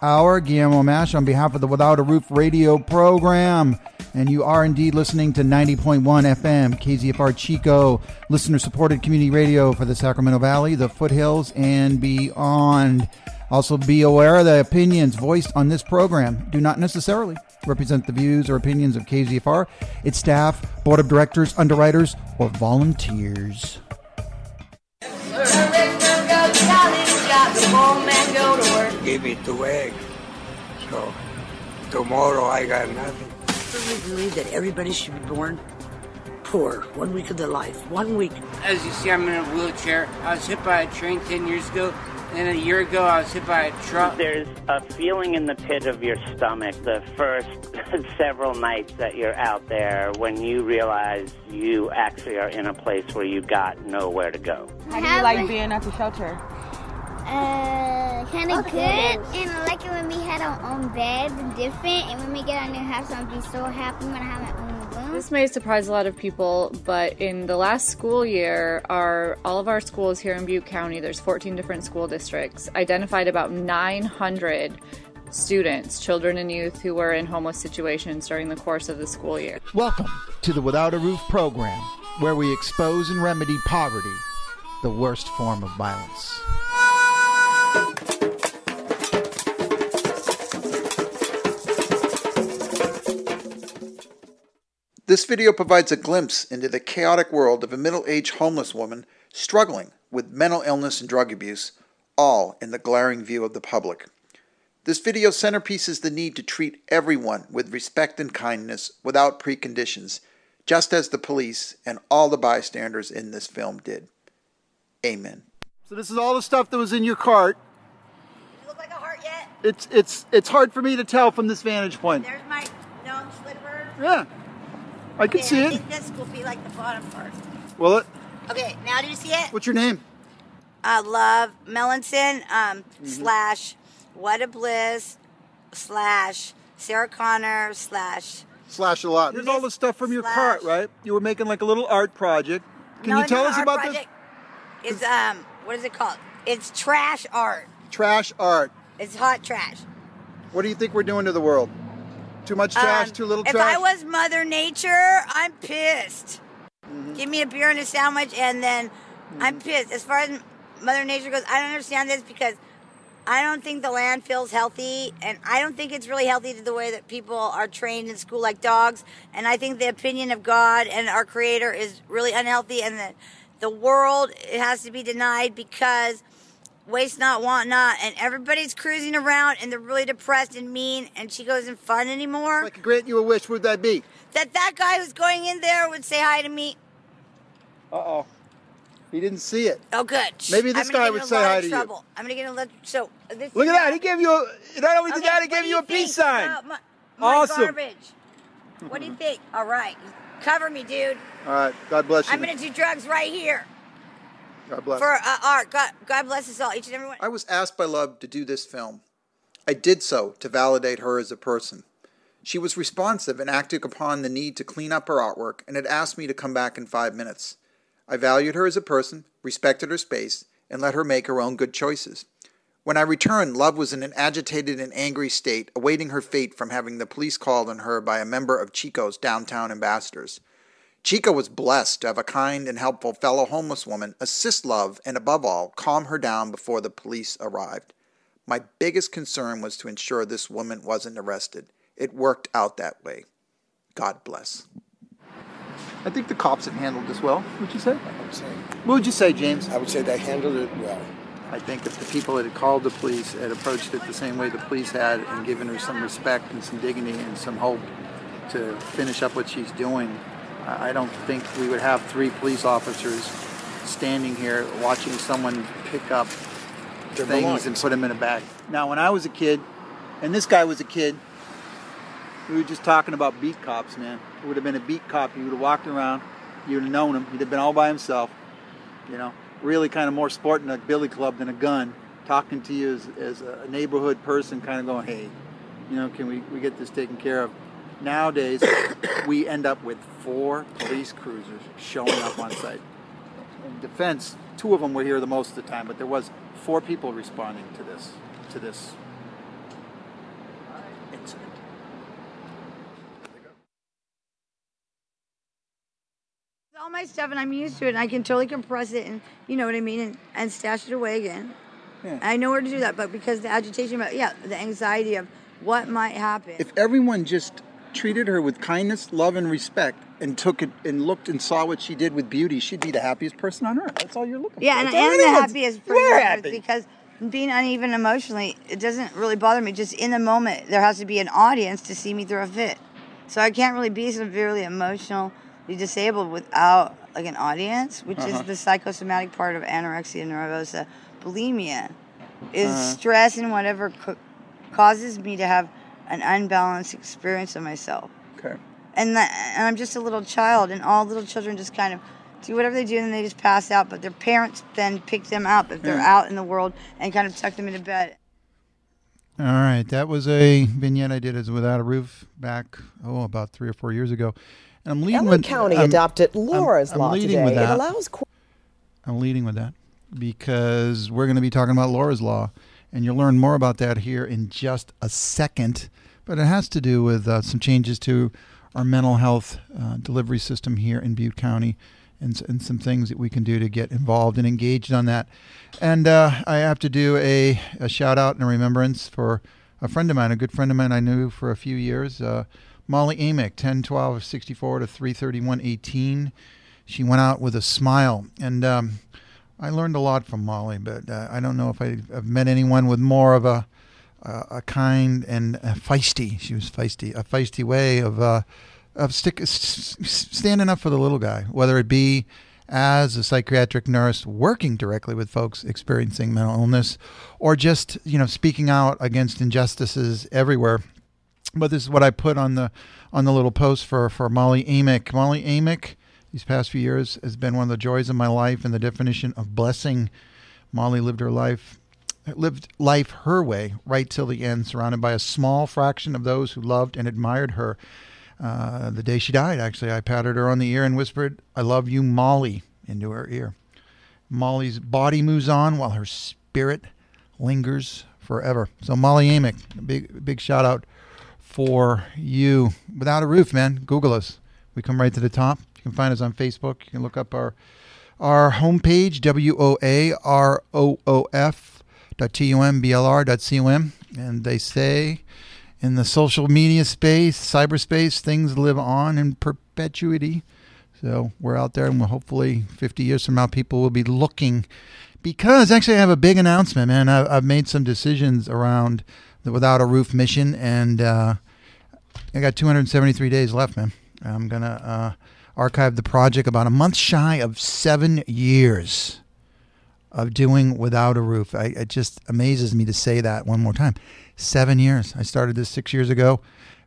hour. Guillermo Mash on behalf of the Without a Roof radio program. And you are indeed listening to 90.1 FM, KZFR Chico, listener-supported community radio for the Sacramento Valley, the foothills, and beyond. Also, be aware the opinions voiced on this program do not necessarily represent the views or opinions of KZFR, its staff, board of directors, underwriters, or volunteers. Give me 2 eggs. So tomorrow I got nothing. I believe that everybody should be born poor 1 week of their life. 1 week. As you see, I'm in a wheelchair. I was hit by a train 10 years ago. And a year ago, I was hit by a truck. There's a feeling in the pit of your stomach the first several nights that you're out there when you realize you actually are in a place where you got nowhere to go. How do you like being at the shelter? Kind of good. And I like it when we had our own beds and different. And when we get our new house, I'll be so happy when I have my own room. This may surprise a lot of people, but in the last school year, all of our schools here in Butte County, there's 14 different school districts, identified about 900 students, children and youth who were in homeless situations during the course of the school year. Welcome to the Without a Roof program, where we expose and remedy poverty, the worst form of violence. This video provides a glimpse into the chaotic world of a middle-aged homeless woman struggling with mental illness and drug abuse, all in the glaring view of the public. This video's centerpiece is the need to treat everyone with respect and kindness without preconditions, just as the police and all the bystanders in this film did. Amen. So this is all the stuff that was in your cart. Does it look like a heart yet? It's hard for me to tell from this vantage point. There's my gnome slipper. Yeah. I can see it. I think this will be like the bottom part. Will it? Okay, now do you see it? What's your name? Love Melanson, slash What a Bliss, slash Sarah Connor, slash a lot. Here's all the stuff from your cart, right? You were making like a little art project. Can you tell us about this? It's, what is it called? It's trash art. Trash art. It's hot trash. What do you think we're doing to the world? Too much trash, too little trash? If I was Mother Nature, I'm pissed. Give me a beer and a sandwich, and then I'm pissed. As far as Mother Nature goes, I don't understand this because I don't think the landfill's healthy, and I don't think it's really healthy to the way that people are trained in school like dogs, and I think the opinion of God and our Creator is really unhealthy, and that the world has to be denied because waste not, want not, and everybody's cruising around and they're really depressed and mean, and Chico isn't fun anymore. If I could grant you a wish, would that be? That guy who's going in there would say hi to me. Uh-oh. He didn't see it. Oh, good. Maybe this guy would say hi to you. I'm going to get in a lot of trouble. Look at that. He gave you not only did that, he gave you a peace sign. My awesome. Garbage. What do you think? All right. Cover me, dude. All right. God bless you. I'm going to do drugs right here. God bless. For art. God bless us all, each and every one. I was asked by Love to do this film. I did so to validate her as a person. She was responsive and acted upon the need to clean up her artwork and had asked me to come back in 5 minutes. I valued her as a person, respected her space, and let her make her own good choices. When I returned, Love was in an agitated and angry state, awaiting her fate from having the police called on her by a member of Chico's downtown ambassadors. Chico was blessed to have a kind and helpful fellow homeless woman assist Love and, above all, calm her down before the police arrived. My biggest concern was to ensure this woman wasn't arrested. It worked out that way. God bless. I think the cops have handled this well, would you say? I would say. What would you say, James? I would say they handled it well. I think if the people that had called the police had approached it the same way the police had and given her some respect and some dignity and some hope to finish up what she's doing, I don't think we would have 3 police officers standing here watching someone pick up things and put them in a bag. Now, when I was a kid, and this guy was a kid, we were just talking about beat cops, man. It would have been a beat cop. He would have walked around. You would have known him. He'd have been all by himself. You know, really kind of more sporting a billy club than a gun, talking to you as a neighborhood person, kind of going, hey, you know, can we get this taken care of? Nowadays, we end up with 4 police cruisers showing up on site. In defense, 2 of them were here the most of the time, but there was 4 people responding to this my stuff and I'm used to it and I can totally compress it and you know what I mean and stash it away again. Yeah. I know where to do that, but because the agitation about the anxiety of what might happen. If everyone just treated her with kindness, love, and respect and took it and looked and saw what she did with beauty, she'd be the happiest person on earth. That's all you're looking for. Yeah, and the happiest person on earth because being uneven emotionally, it doesn't really bother me. Just in the moment, there has to be an audience to see me through a fit. So I can't really be severely emotionally disabled without like an audience, which is the psychosomatic part of anorexia nervosa. Bulimia is stress and whatever causes me to have an unbalanced experience of myself. Okay. And I'm just a little child, and all little children just kind of do whatever they do, and they just pass out. But their parents then pick them up if they're out in the world and kind of tuck them into bed. All right, that was a vignette I did as Without a Roof back, about 3 or 4 years ago. And I'm leading LA County adopted Laura's Law today. It allows. I'm leading with that because we're going to be talking about Laura's Law, and you'll learn more about that here in just a second. But it has to do with some changes to our mental health delivery system here in Butte County, and some things that we can do to get involved and engaged on that. And I have to do a shout out and a remembrance for a friend of mine, a good friend of mine I knew for a few years, Molly Amick, 10/12/64 to 3/31/18. She went out with a smile, and I learned a lot from Molly, but I don't know if I've met anyone with more of a kind and feisty. She was feisty, a feisty way of standing up for the little guy, whether it be as a psychiatric nurse working directly with folks experiencing mental illness, or just speaking out against injustices everywhere. But this is what I put on the little post for Molly Amick. Molly Amick, these past few years, has been one of the joys of my life and the definition of blessing. Molly lived life her way right till the end, surrounded by a small fraction of those who loved and admired her. The day she died, actually, I patted her on the ear and whispered, "I love you, Molly," into her ear. Molly's body moves on while her spirit lingers forever. So Molly Amick, a big shout out for you. Without a Roof, man. Google us. We come right to the top. You can find us on Facebook. You can look up our homepage, WOAROOF.TUMBLR.com. And they say in the social media space, cyberspace, things live on in perpetuity. So we're out there, and we'll hopefully 50 years from now, people will be looking. Because actually I have a big announcement, man. I've made some decisions around the Without a Roof mission, and I got 273 days left, man. I'm going to archive the project about a month shy of 7 years of doing Without a Roof. It just amazes me to say that one more time. 7 years. I started this 6 years ago,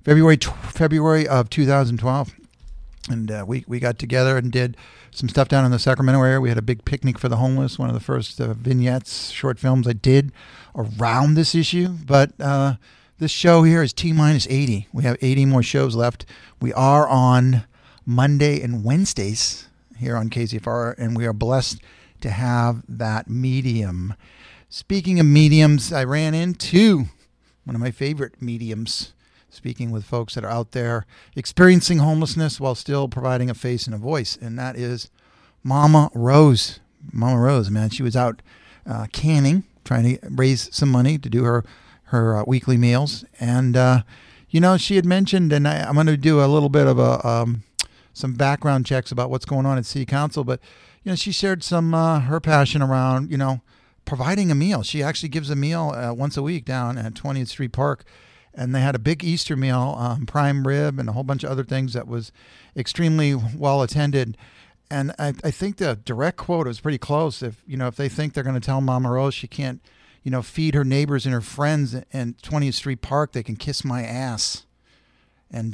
February of 2012. And we got together and did some stuff down in the Sacramento area. We had a big picnic for the homeless, one of the first vignettes, short films I did around this issue. But this show here is T-minus 80. We have 80 more shows left. We are on Monday and Wednesdays here on KZFR, and we are blessed to have that medium. Speaking of mediums, I ran into one of my favorite mediums, speaking with folks that are out there experiencing homelessness while still providing a face and a voice, and that is Mama Rose. Mama Rose, man, she was out canning, trying to raise some money to do her weekly meals, and she had mentioned, and I'm going to do a little bit of some background checks about what's going on at City Council, but she shared some her passion around providing a meal. She actually gives a meal once a week down at 20th Street Park. And they had a big Easter meal, prime rib, and a whole bunch of other things that was extremely well attended. And I think the direct quote was pretty close. If they think they're going to tell Mama Rose she can't, feed her neighbors and her friends in 20th Street Park, they can kiss my ass. And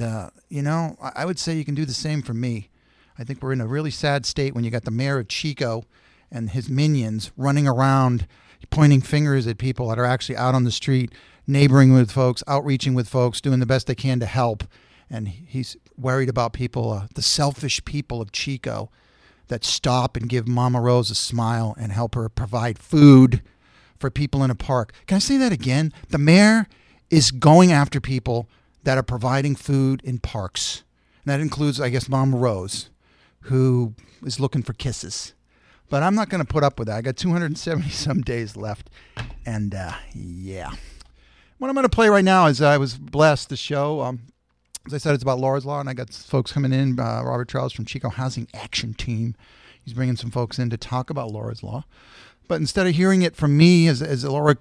I would say you can do the same for me. I think we're in a really sad state when you got the mayor of Chico and his minions running around pointing fingers at people that are actually out on the street, neighboring with folks, outreaching with folks, doing the best they can to help. And he's worried about people, the selfish people of Chico that stop and give Mama Rose a smile and help her provide food for people in a park. Can I say that again? The mayor is going after people that are providing food in parks. And that includes, I guess, Mama Rose, who is looking for kisses. But I'm not going to put up with that. I got 270 some days left. And yeah. What I'm going to play right now is I was blessed the show. As I said, it's about Laura's Law, and I got folks coming in. Robert Charles from Chico Housing Action Team. He's bringing some folks in to talk about Laura's Law. But instead of hearing it from me, as Deborah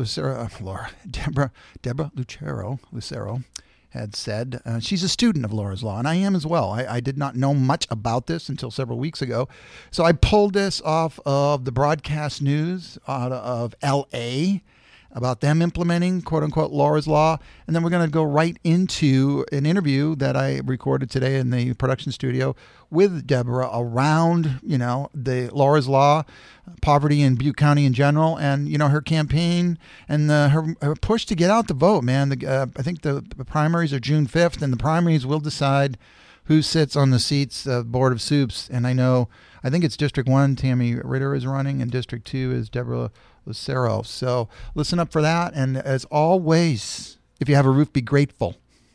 Lucero had said, she's a student of Laura's Law, and I am as well. I did not know much about this until several weeks ago. So I pulled this off of the broadcast news out of L.A., about them implementing, quote-unquote, Laura's Law. And then we're going to go right into an interview that I recorded today in the production studio with Deborah around, the Laura's Law, poverty in Butte County in general, and, her campaign and her push to get out the vote, man. I think the primaries are June 5th, and the primaries will decide who sits on the seats of Board of Soups. And I think it's District 1, Tammy Ritter is running, and District 2 is Deborah Lucero. So listen up for that. And as always, if you have a roof, be grateful.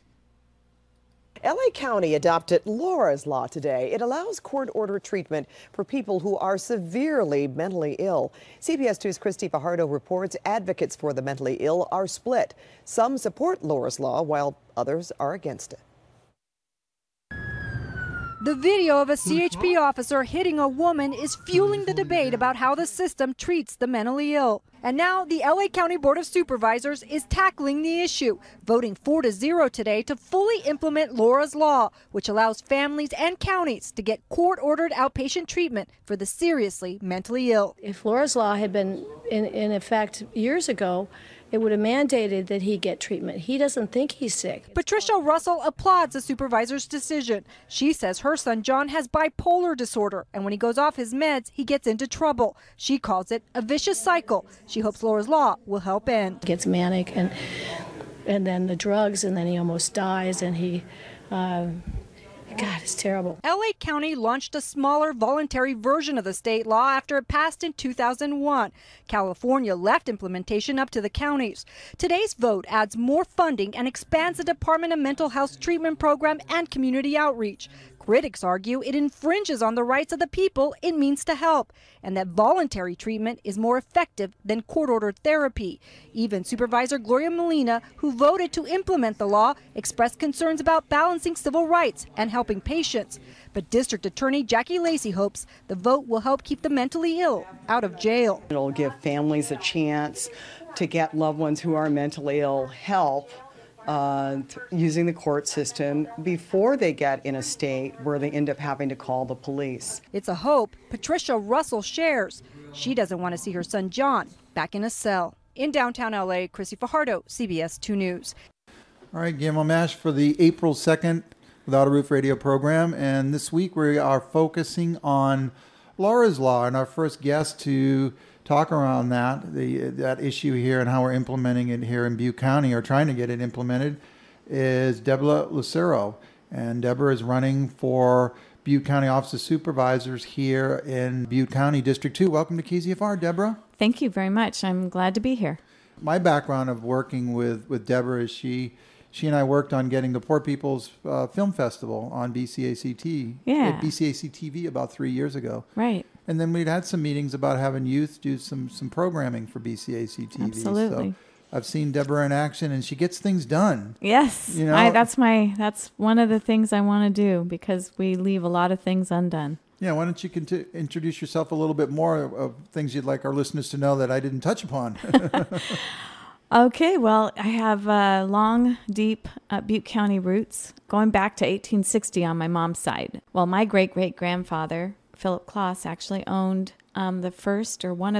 LA County adopted Laura's Law today. It allows court-ordered treatment for people who are severely mentally ill. CBS 2's Christy Fajardo reports advocates for the mentally ill are split. Some support Laura's Law while others are against it. The video of a CHP officer hitting a woman is fueling the debate about how the system treats the mentally ill. And now the LA County Board of Supervisors is tackling the issue, voting 4-0 today to fully implement Laura's Law, which allows families and counties to get court-ordered outpatient treatment for the seriously mentally ill. If Laura's Law had been in effect years ago, it would have mandated that he get treatment. He doesn't think he's sick. Patricia Russell applauds the supervisor's decision. She says her son John has bipolar disorder, and when he goes off his meds, he gets into trouble. She calls it a vicious cycle. She hopes Laura's Law will help end. He gets manic, and then the drugs, and then he almost dies, and he... God, it's terrible. LA County launched a smaller voluntary version of the state law after it passed in 2001. California left implementation up to the counties. Today's vote adds more funding and expands the Department of Mental Health treatment program and community outreach. Critics argue it infringes on the rights of the people it means to help, and that voluntary treatment is more effective than court-ordered therapy. Even Supervisor Gloria Molina, who voted to implement the law, expressed concerns about balancing civil rights and helping patients. But District Attorney Jackie Lacey hopes the vote will help keep the mentally ill out of jail. It'll give families a chance to get loved ones who are mentally ill help using the court system before they get in a state where they end up having to call the police. It's a hope Patricia Russell shares. She doesn't want to see her son John back in a cell. In downtown LA, Chrissy Fajardo, CBS 2 News. All right, Gamble Mash for the April 2nd Without a Roof radio program. And this week we are focusing on Laura's Law, and our first guest to talk around that issue here and how we're implementing it here in Butte County, or trying to get it implemented, is Deborah Lucero. And Deborah is running for Butte County Office of Supervisors here in Butte County, District 2. Welcome to KZFR, Deborah. Thank you very much. I'm glad to be here. My background of working with Deborah is she and I worked on getting the Poor People's Film Festival on BCACT, at BCAC TV about 3 years ago. Right. And then we'd had some meetings about having youth do some programming for BCAC TV. Absolutely. So I've seen Deborah in action, and she gets things done. Yes. That's one of the things I want to do, because we leave a lot of things undone. Yeah, why don't you introduce yourself a little bit more of things you'd like our listeners to know that I didn't touch upon. Okay, well, I have long, deep Butte County roots, going back to 1860 on my mom's side. Well, my great-great-grandfather, Philip Kloss, actually owned the first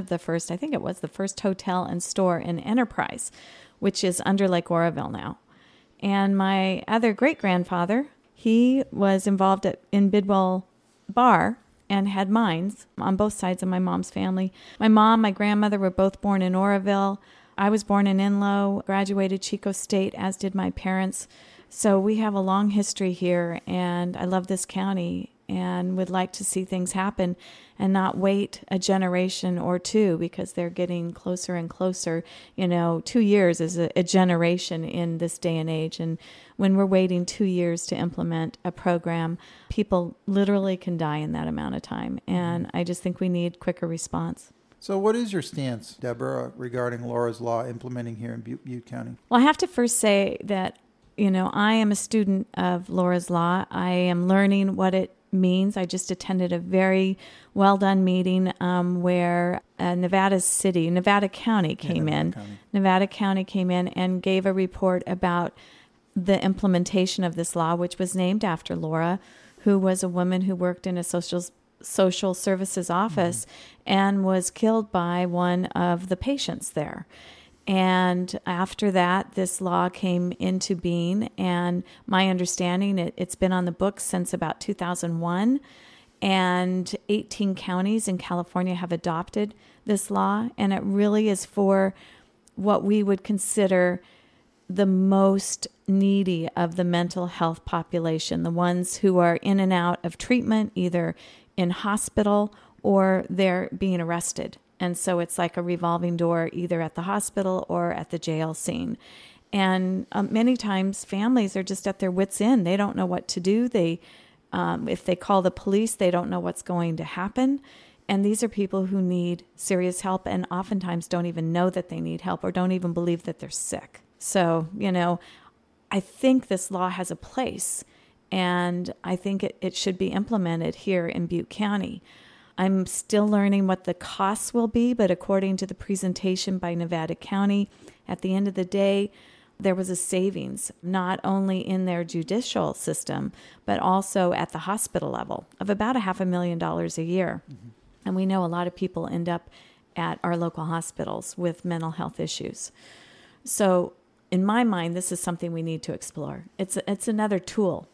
hotel and store in Enterprise, which is under Lake Oroville now. And my other great-grandfather, he was involved in Bidwell Bar and had mines on both sides of my mom's family. My mom, my grandmother were both born in Oroville. I was born in Enloe, graduated Chico State, as did my parents. So we have a long history here, and I love this county. and would like to see things happen and not wait a generation or two, because they're getting closer and closer. 2 years is a generation in this day and age. And when we're waiting 2 years to implement a program, people literally can die in that amount of time. And I just think we need quicker response. So what is your stance, Deborah, regarding Laura's Law implementing here in Butte County? Well, I have to first say that, I am a student of Laura's Law. I am learning what it means. I just attended a very well done meeting where Nevada County came in. Nevada County came in and gave a report about the implementation of this law, which was named after Laura, who was a woman who worked in a social services office and was killed by one of the patients there. And after that, this law came into being, and my understanding, it's been on the books since about 2001, and 18 counties in California have adopted this law, and it really is for what we would consider the most needy of the mental health population, the ones who are in and out of treatment, either in hospital or they're being arrested. And so it's like a revolving door, either at the hospital or at the jail scene. And many times families are just at their wits' end. They don't know what to do. If they call the police, they don't know what's going to happen. And these are people who need serious help and oftentimes don't even know that they need help or don't even believe that they're sick. So, I think this law has a place, and I think it should be implemented here in Butte County. I'm still learning what the costs will be, but according to the presentation by Nevada County, at the end of the day, there was a savings, not only in their judicial system, but also at the hospital level of about $500,000 a year. Mm-hmm. And we know a lot of people end up at our local hospitals with mental health issues. So in my mind, this is something we need to explore. It's another tool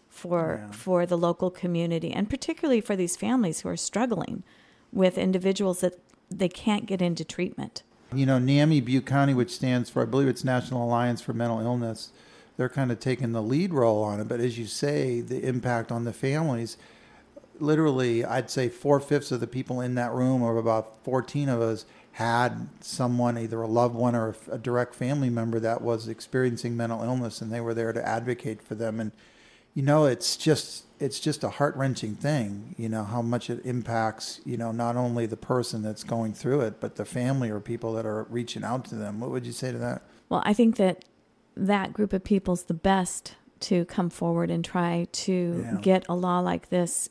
for the local community, and particularly for these families who are struggling with individuals that they can't get into treatment. NAMI Butte County, which stands for, I believe it's National Alliance for Mental Illness, they're kind of taking the lead role on it. But as you say, the impact on the families, literally, I'd say 4/5 of the people in that room, or about 14 of us, had someone, either a loved one or a direct family member, that was experiencing mental illness, and they were there to advocate for them. And it's just a heart-wrenching thing, how much it impacts, not only the person that's going through it, but the family or people that are reaching out to them. What would you say to that? Well, I think that group of people is the best to come forward and try to get a law like this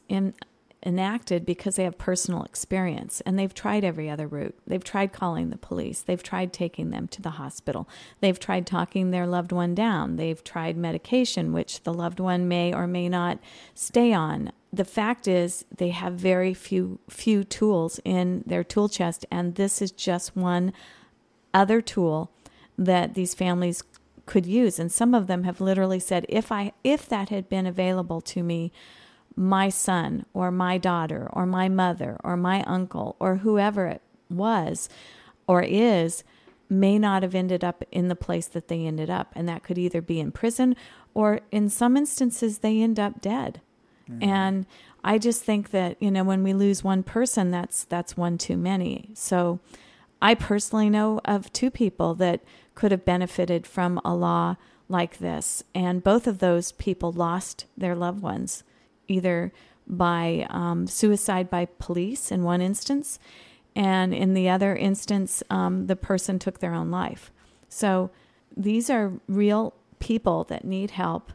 enacted, because they have personal experience, and they've tried every other route. They've tried calling the police. They've tried taking them to the hospital. They've tried talking their loved one down. They've tried medication, which the loved one may or may not stay on. The fact is, they have very few tools in their tool chest, and this is just one other tool that these families could use. And some of them have literally said, if that had been available to me, my son or my daughter or my mother or my uncle or whoever it was or is may not have ended up in the place that they ended up. And that could either be in prison, or in some instances they end up dead. Mm-hmm. And I just think that, when we lose one person, that's one too many. So I personally know of 2 people that could have benefited from a law like this. And both of those people lost their loved ones, either by suicide by police in one instance, and in the other instance, the person took their own life. So these are real people that need help,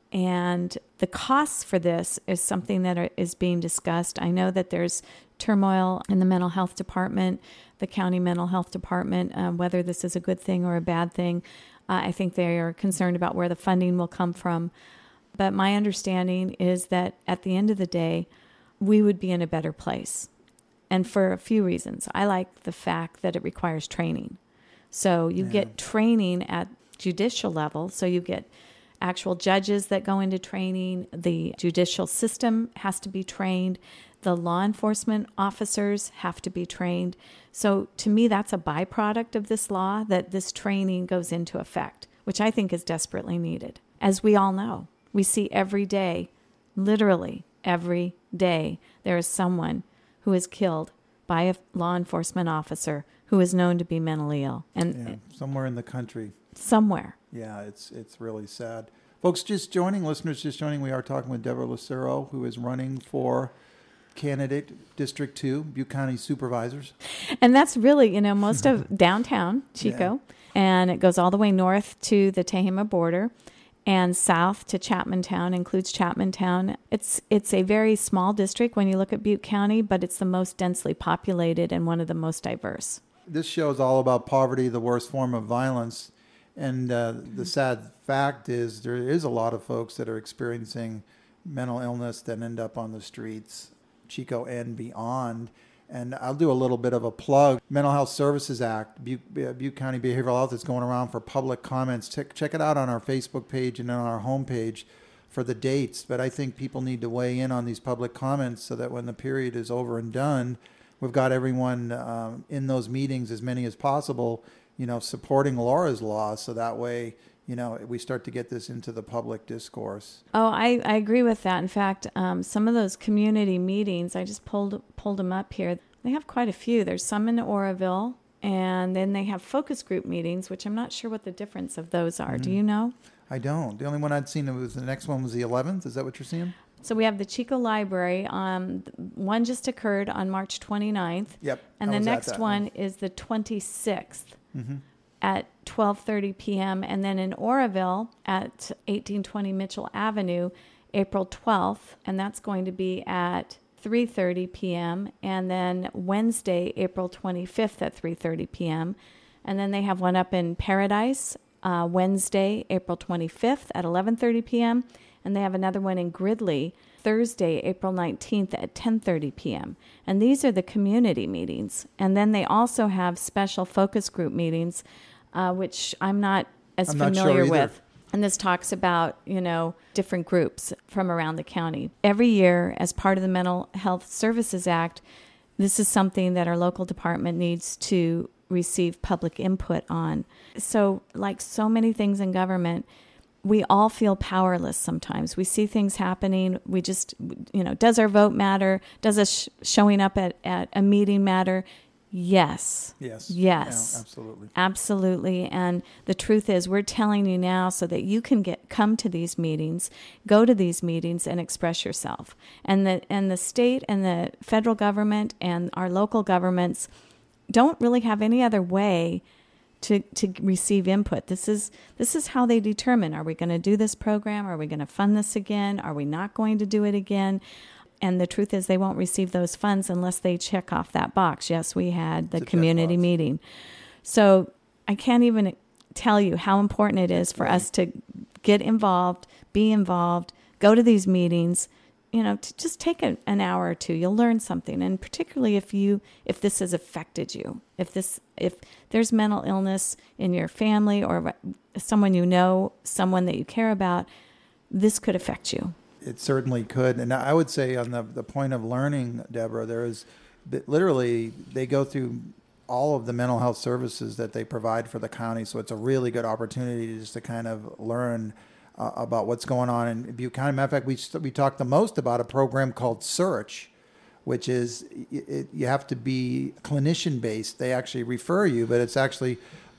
and the costs for this is something that is being discussed. I know that there's turmoil in the mental health department, the county mental health department, whether this is a good thing or a bad thing. I think they are concerned about where the funding will come from. But my understanding is that at the end of the day, we would be in a better place. And for a few reasons. I like the fact that it requires training. So you get training at judicial level. So you get actual judges that go into training. The judicial system has to be trained. The law enforcement officers have to be trained. So to me, that's a byproduct of this law, that this training goes into effect, which I think is desperately needed. As we all know, we see every day, literally every day there is someone who is killed by a law enforcement officer who is known to be mentally ill. And somewhere in the country. Somewhere. Yeah, it's really sad. Folks listeners just joining, we are talking with Deborah Lucero, who is running for candidate District 2, Butte County Supervisors. And that's really, most of downtown Chico, and it goes all the way north to the Tehama border and south to Chapmantown, includes Chapmantown. It's a very small district when you look at Butte County, but it's the most densely populated and one of the most diverse. This show is all about poverty, the worst form of violence. And the sad fact is there is a lot of folks that are experiencing mental illness that end up on the streets, Chico and beyond. And I'll do a little bit of a plug. Mental Health Services Act, Butte County Behavioral Health is going around for public comments. Check it out on our Facebook page and on our homepage for the dates. But I think people need to weigh in on these public comments so that when the period is over and done, we've got everyone in those meetings, as many as possible, supporting Laura's law. So that way, we start to get this into the public discourse. Oh, I agree with that. In fact, some of those community meetings, I just pulled them up here. They have quite a few. There's some in Oroville, and then they have focus group meetings, which I'm not sure what the difference of those are. Do you know? I don't. The only one I'd seen was the next one was the 11th. Is that what you're seeing? So we have the Chico Library. One just occurred on March 29th. Yep. And the next one is the 26th. Mm-hmm. At 12:30 p.m. And then in Oroville at 1820 Mitchell Avenue, April 12th, and that's going to be at 3:30 p.m. And then Wednesday, April 25th at 3:30 p.m. And then they have one up in Paradise, Wednesday, April 25th at 11:30 p.m. And they have another one in Gridley, Thursday, April 19th at 10:30 p.m. And these are the community meetings. And then they also have special focus group meetings, which I'm not familiar with. And this talks about, different groups from around the county. Every year, as part of the Mental Health Services Act, this is something that our local department needs to receive public input on. So, like so many things in government, we all feel powerless sometimes. We see things happening. We just, does our vote matter? Does us showing up at a meeting matter? Yes. Yes. Yes. Yeah, absolutely. Absolutely. And the truth is, we're telling you now so that you can come to these meetings, go to these meetings, and express yourself. And the state and the federal government and our local governments don't really have any other way to receive input. This is how they determine, are we going to do this program? Are we going to fund this again? Are we not going to do it again? And the truth is they won't receive those funds unless they check off that box. Yes, we had the community meeting. So I can't even tell you how important it is for us to get involved, be involved, go to these meetings, to just take an hour or two. You'll learn something. And particularly if this has affected you, if there's mental illness in your family or someone someone that you care about, this could affect you. It certainly could. And I would say on the point of learning, Deborah, there is literally, they go through all of the mental health services that they provide for the county. So it's a really good opportunity just to kind of learn about what's going on in Butte County. Matter of fact, we talked the most about a program called Search, which is you have to be clinician based. They actually refer you, but it's actually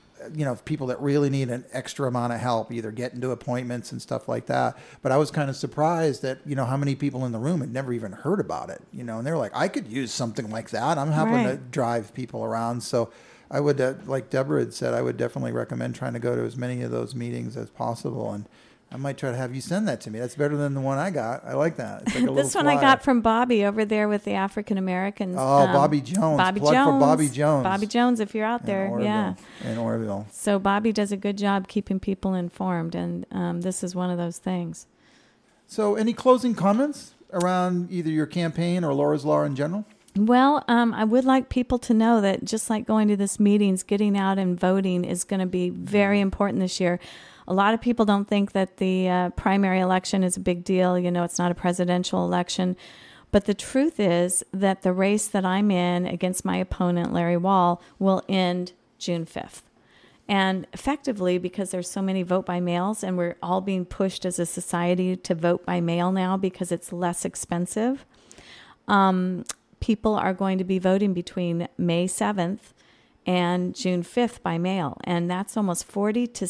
people that really need an extra amount of help, either getting to appointments and stuff like that. But I was kind of surprised that, how many people in the room had never even heard about it, and they were like, I could use something like that. I'm happy to drive people around. So I would, like Deborah had said, I would definitely recommend trying to go to as many of those meetings as possible. And I might try to have you send that to me. That's better than the one I got. I like that. It's like a this one I got from Bobby over there with the African Americans. Oh, Bobby Jones. Plug for Bobby Jones. Bobby Jones, if you're out there. In Oroville. So Bobby does a good job keeping people informed, and this is one of those things. So any closing comments around either your campaign or Laura's Law in general? Well, I would like people to know that just like going to this meetings, getting out and voting is going to be very important this year. A lot of people don't think that the primary election is a big deal. It's not a presidential election. But the truth is that the race that I'm in against my opponent, Larry Wall, will end June 5th. And effectively, because there's so many vote by mails, and we're all being pushed as a society to vote by mail now because it's less expensive, people are going to be voting between May 7th and June 5th by mail. And that's almost 40 to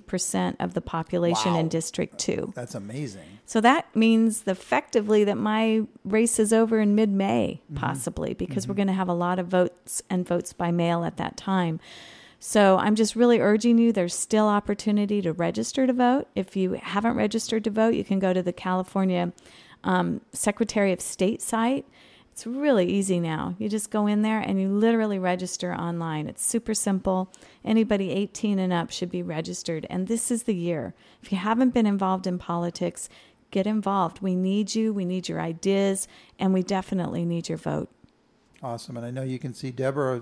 60% of the population in District 2. That's amazing. So that means effectively that my race is over in mid-May, possibly, because we're going to have a lot of votes and votes by mail at that time. So I'm just really urging you, there's still opportunity to register to vote. If you haven't registered to vote, you can go to the California Secretary of State site. It's really easy now. You just go in there and you literally register online. It's super simple. Anybody 18 and up should be registered. And this is the year. If you haven't been involved in politics, get involved. We need you. We need your ideas. And we definitely need your vote. Awesome. And I know you can see Deborah.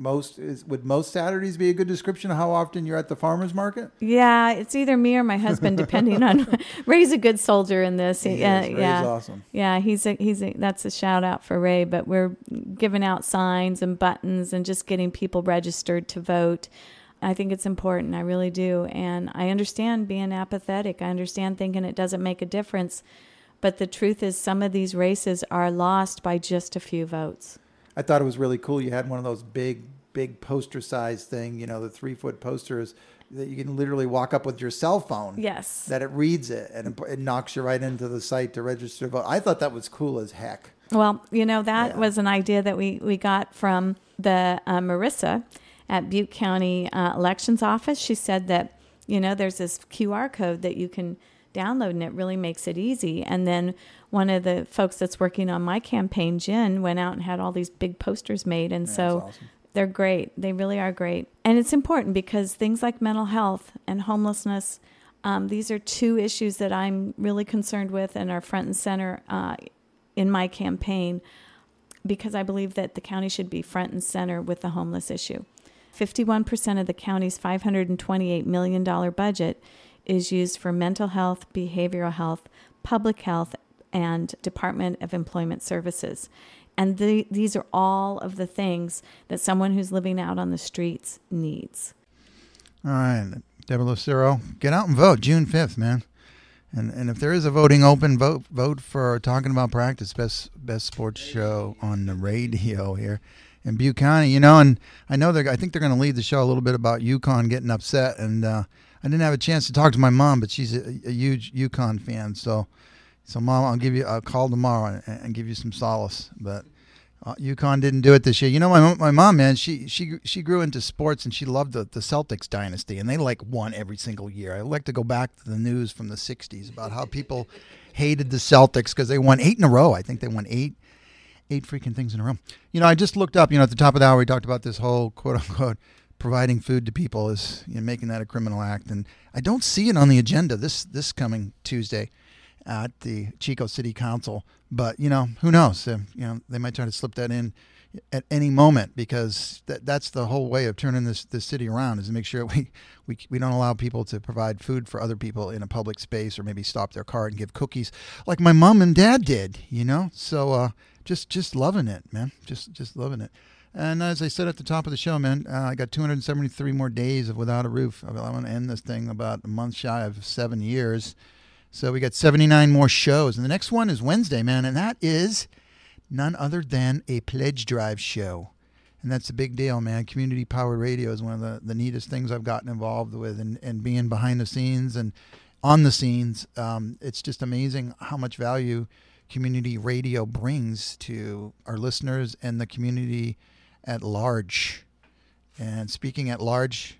Would most Saturdays be a good description of how often you're at the farmer's market? Yeah, it's either me or my husband, depending on. Ray's a good soldier in this. Ray's awesome. Yeah, that's a shout out for Ray. But we're giving out signs and buttons and just getting people registered to vote. I think it's important. I really do. And I understand being apathetic. I understand thinking it doesn't make a difference. But the truth is, some of these races are lost by just a few votes. I thought it was really cool. You had one of those big poster size thing, the 3-foot posters that you can literally walk up with your cell phone. Yes. That it reads it and it knocks you right into the site to register to vote. I thought that was cool as heck. Well, that was an idea that we got from the Marissa at Butte County Elections Office. She said that, there's this QR code that you can download and it really makes it easy. And then one of the folks that's working on my campaign, Jen, went out and had all these big posters made. And so awesome. They're great. They really are great. And it's important because things like mental health and homelessness, these are two issues that I'm really concerned with and are front and center in my campaign, because I believe that the county should be front and center with the homeless issue. 51% of the county's $528 million budget is used for mental health, behavioral health, public health, and Department of Employment Services. And these are all of the things that someone who's living out on the streets needs. All right, Deborah Lucero, get out and vote June 5th, man. And if there is a voting open, vote for Talking About Practice, best sports show on the radio here in Butte County. And I know I think they're going to lead the show a little bit about UConn getting upset. And I didn't have a chance to talk to my mom, but she's a huge UConn fan. So Mom, I'll give you a call tomorrow and give you some solace. But UConn didn't do it this year. My mom, man, she grew into sports and she loved the Celtics dynasty, and they won every single year. I like to go back to the news from the 60s about how people hated the Celtics because they won 8 in a row. I think they won eight freaking things in a row. I just looked up, at the top of the hour, we talked about this whole quote unquote providing food to people is making that a criminal act. And I don't see it on the agenda this coming Tuesday at the Chico City Council. But, who knows? They might try to slip that in at any moment, because that's the whole way of turning this city around, is to make sure we don't allow people to provide food for other people in a public space, or maybe stop their car and give cookies like my mom and dad did, So just loving it, man. Just loving it. And as I said at the top of the show, man, I got 273 more days of Without a Roof. I want to end this thing about a month shy of 7 years. So we got 79 more shows. And the next one is Wednesday, man. And that is none other than a pledge drive show. And that's a big deal, man. Community powered radio is one of the neatest things I've gotten involved with. And being behind the scenes and on the scenes, it's just amazing how much value community radio brings to our listeners and the community at large. And speaking at large,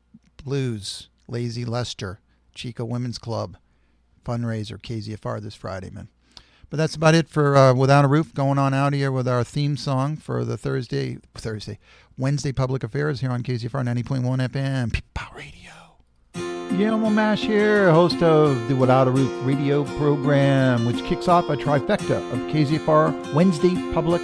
Blues, Lazy Lester, Chico Women's Club, fundraiser, KZFR this Friday, man. But that's about it for Without a Roof. Going on out here with our theme song for the Wednesday Public Affairs here on KZFR 90.1 FM, Power Radio. Guillermo Mash here, host of the Without a Roof radio program, which kicks off a trifecta of KZFR Wednesday Public